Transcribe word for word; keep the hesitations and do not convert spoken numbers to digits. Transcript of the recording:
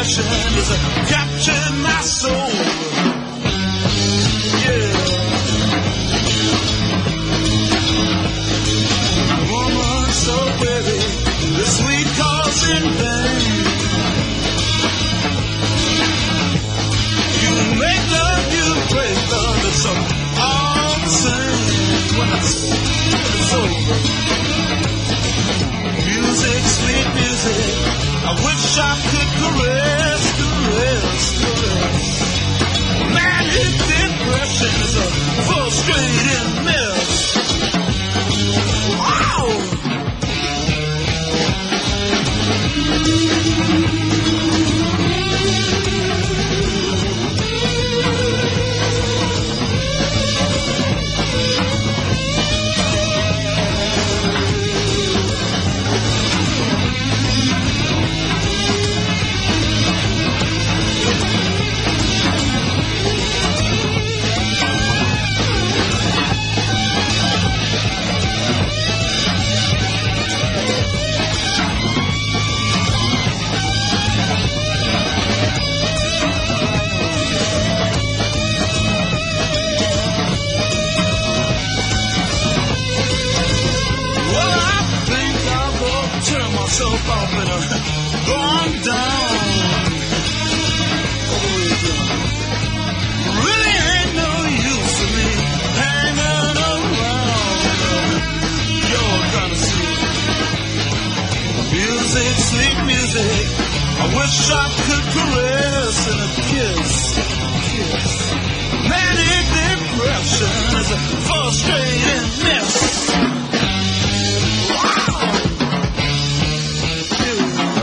passion is capturing my soul. Yeah. Woman so pretty, the sweet cause in vain. You make love, you break love, it's all the same. When it's over. Music, sweet music, I wish I could caress, caress, caress. Man, his impression is a frustrating mess. Wow! Myself off and uh, gone down, all the way down. Really ain't no use for me hanging around. You're gonna see music, sweet music. I wish I could caress and a kiss, kiss. Man, it